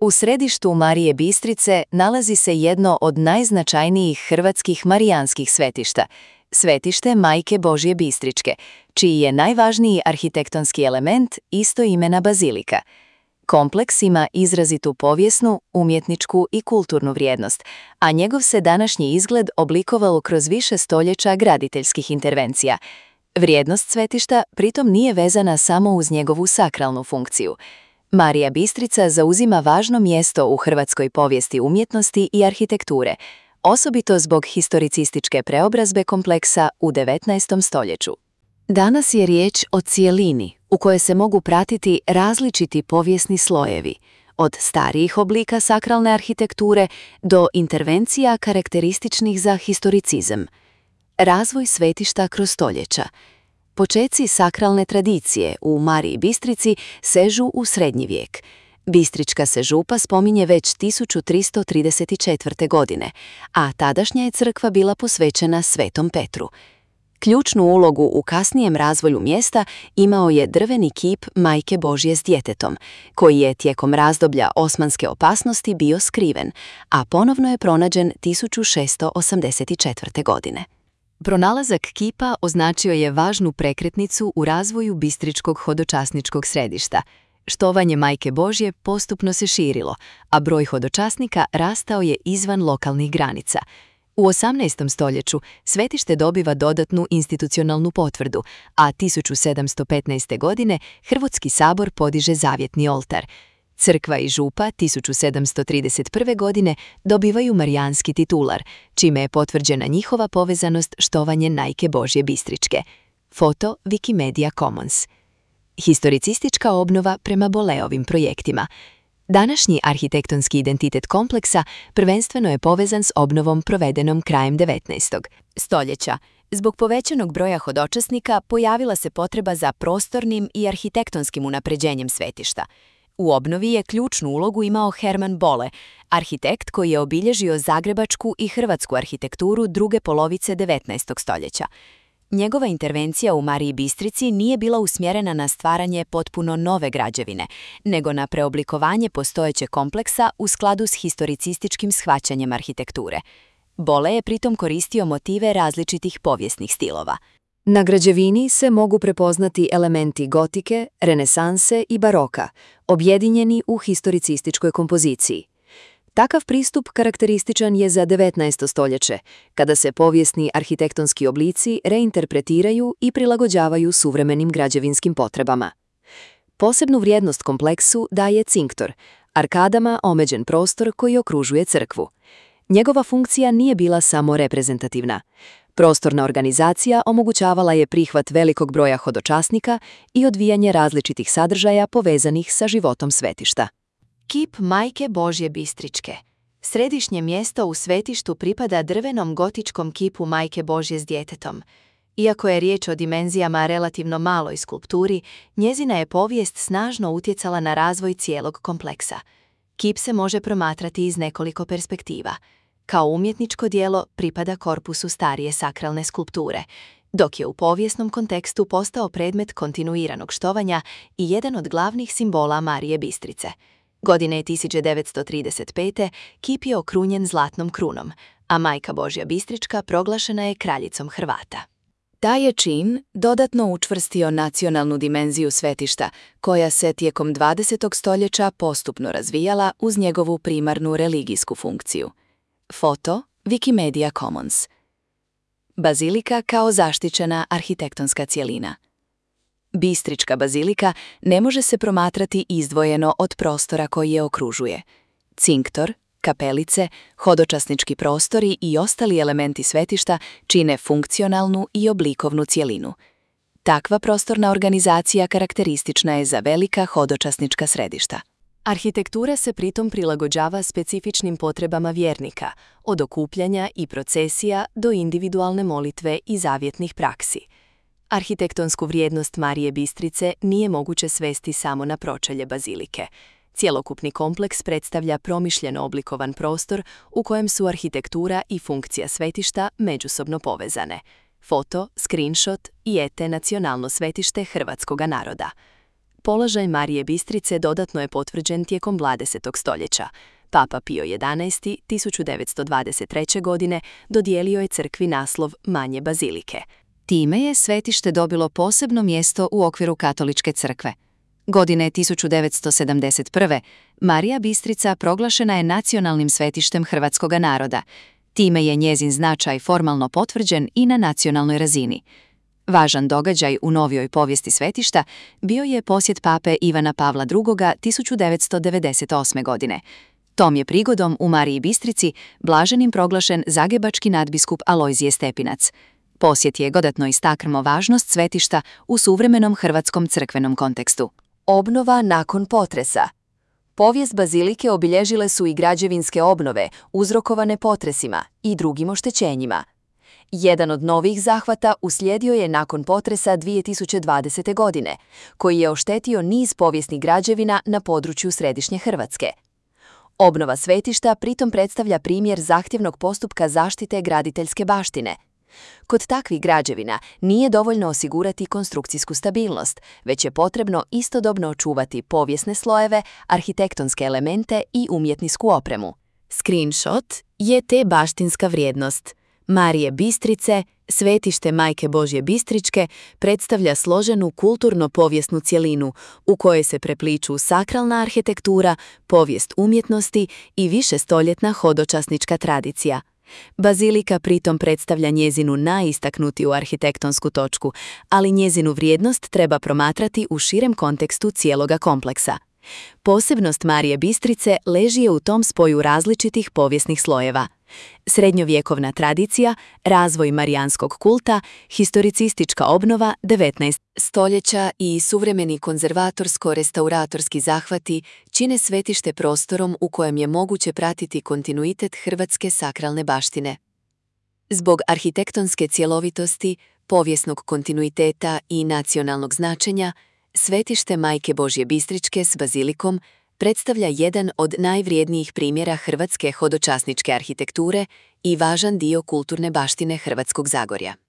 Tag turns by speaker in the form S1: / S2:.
S1: U središtu Marije Bistrice nalazi se jedno od najznačajnijih hrvatskih marijanskih svetišta, svetište Majke Božje Bistričke, čiji je najvažniji arhitektonski element istoimena bazilika. Kompleks ima izrazitu povijesnu, umjetničku i kulturnu vrijednost, a njegov se današnji izgled oblikovao kroz više stoljeća graditeljskih intervencija. Vrijednost svetišta pritom nije vezana samo uz njegovu sakralnu funkciju. Marija Bistrica zauzima važno mjesto u hrvatskoj povijesti umjetnosti i arhitekture, osobito zbog historicističke preobrazbe kompleksa u 19. stoljeću. Danas je riječ o cijelini u kojoj se mogu pratiti različiti povijesni slojevi, od starijih oblika sakralne arhitekture do intervencija karakterističnih za historicizam. Razvoj svetišta kroz stoljeća. Počeci sakralne tradicije u Mariji Bistrici sežu u srednji vijek. Bistrička se župa spominje već 1334. godine, a tadašnja je crkva bila posvećena Svetom Petru. Ključnu ulogu u kasnijem razvoju mjesta imao je drveni kip Majke Božje s djetetom, koji je tijekom razdoblja osmanske opasnosti bio skriven, a ponovno je pronađen 1684. godine. Pronalazak kipa označio je važnu prekretnicu u razvoju bistričkog hodočasničkog središta. Štovanje Majke Božje postupno se širilo, a broj hodočasnika rastao je izvan lokalnih granica. U 18. stoljeću svetište dobiva dodatnu institucionalnu potvrdu, a 1715. godine Hrvatski sabor podiže zavjetni oltar. Crkva i župa 1731. godine dobivaju marijanski titular, čime je potvrđena njihova povezanost štovanje Majke Božje Bistričke. Foto Wikimedia Commons. Historicistička obnova prema Boleovim projektima. Današnji arhitektonski identitet kompleksa prvenstveno je povezan s obnovom provedenom krajem 19. stoljeća. Zbog povećanog broja hodočasnika pojavila se potreba za prostornim i arhitektonskim unapređenjem svetišta. U obnovi je ključnu ulogu imao Herman Bolle, arhitekt koji je obilježio zagrebačku i hrvatsku arhitekturu druge polovice 19. stoljeća. Njegova intervencija u Mariji Bistrici nije bila usmjerena na stvaranje potpuno nove građevine, nego na preoblikovanje postojećeg kompleksa u skladu s historicističkim shvaćanjem arhitekture. Bolle je pritom koristio motive različitih povijesnih stilova.
S2: Na građevini se mogu prepoznati elementi gotike, renesanse i baroka, objedinjeni u historicističkoj kompoziciji. Takav pristup karakterističan je za 19. stoljeće, kada se povijesni arhitektonski oblici reinterpretiraju i prilagođavaju suvremenim građevinskim potrebama. Posebnu vrijednost kompleksu daje cinktor, arkadama omeđen prostor koji okružuje crkvu. Njegova funkcija nije bila samo reprezentativna. Prostorna organizacija omogućavala je prihvat velikog broja hodočasnika i odvijanje različitih sadržaja povezanih sa životom svetišta.
S1: Kip Majke Božje Bistričke. Središnje mjesto u svetištu pripada drvenom gotičkom kipu Majke Božje s djetetom. Iako je riječ o dimenzijama relativno maloj skulpturi, njezina je povijest snažno utjecala na razvoj cijelog kompleksa. Kip se može promatrati iz nekoliko perspektiva. Kao umjetničko djelo pripada korpusu starije sakralne skulpture, dok je u povijesnom kontekstu postao predmet kontinuiranog štovanja i jedan od glavnih simbola Marije Bistrice. Godine 1935. kip je okrunjen zlatnom krunom, a Majka Božja Bistrička proglašena je kraljicom Hrvata.
S2: Taj je čin dodatno učvrstio nacionalnu dimenziju svetišta, koja se tijekom 20. stoljeća postupno razvijala uz njegovu primarnu religijsku funkciju. Foto Wikimedia Commons. Bazilika kao zaštićena arhitektonska cjelina. Bistrička bazilika ne može se promatrati izdvojeno od prostora koji je okružuje. Cinktor, kapelice, hodočasnički prostori i ostali elementi svetišta čine funkcionalnu i oblikovnu cjelinu. Takva prostorna organizacija karakteristična je za velika hodočasnička središta.
S1: Arhitektura se pritom prilagođava specifičnim potrebama vjernika, od okupljanja i procesija do individualne molitve i zavjetnih praksi. Arhitektonsku vrijednost Marije Bistrice nije moguće svesti samo na pročelje bazilike. Cjelokupni kompleks predstavlja promišljeno oblikovan prostor u kojem su arhitektura i funkcija svetišta međusobno povezane. Foto, screenshot i nacionalno svetište hrvatskoga naroda.
S2: Položaj Marije Bistrice dodatno je potvrđen tijekom 20. stoljeća. Papa Pio XI. 1923. godine dodijelio je crkvi naslov manje bazilike.
S1: Time je svetište dobilo posebno mjesto u okviru katoličke crkve. Godine 1971. Marija Bistrica proglašena je nacionalnim svetištem hrvatskog naroda. Time je njezin značaj formalno potvrđen i na nacionalnoj razini. Važan događaj u novijoj povijesti svetišta bio je posjet pape Ivana Pavla II. 1998. godine. Tom je prigodom u Mariji Bistrici blaženim proglašen zagrebački nadbiskup Alojzije Stepinac. Posjet je dodatno istaknuo važnost svetišta u suvremenom hrvatskom crkvenom kontekstu.
S2: Obnova nakon potresa. Povijest bazilike obilježile su i građevinske obnove uzrokovane potresima i drugim oštećenjima. Jedan od novih zahvata uslijedio je nakon potresa 2020. godine, koji je oštetio niz povijesnih građevina na području središnje Hrvatske. Obnova svetišta pritom predstavlja primjer zahtjevnog postupka zaštite graditeljske baštine. Kod takvih građevina nije dovoljno osigurati konstrukcijsku stabilnost, već je potrebno istodobno očuvati povijesne slojeve, arhitektonske elemente i umjetničku opremu. Screenshot je te baštinska vrijednost. Marije Bistrice, svetište Majke Božje Bistričke, predstavlja složenu kulturno-povijesnu cjelinu u kojoj se prepliču sakralna arhitektura, povijest umjetnosti i višestoljetna hodočasnička tradicija. Bazilika pritom predstavlja njezinu najistaknutiju arhitektonsku točku, ali njezinu vrijednost treba promatrati u širem kontekstu cijeloga kompleksa. Posebnost Marije Bistrice leži je u tom spoju različitih povijesnih slojeva. Srednjovjekovna tradicija, razvoj marijanskog kulta, historicistička obnova 19. stoljeća i suvremeni konzervatorsko-restauratorski zahvati čine svetište prostorom u kojem je moguće pratiti kontinuitet hrvatske sakralne baštine. Zbog arhitektonske cjelovitosti, povijesnog kontinuiteta i nacionalnog značenja, svetište Majke Božje Bistričke s bazilikom predstavlja jedan od najvrijednijih primjera hrvatske hodočasničke arhitekture i važan dio kulturne baštine Hrvatskog Zagorja.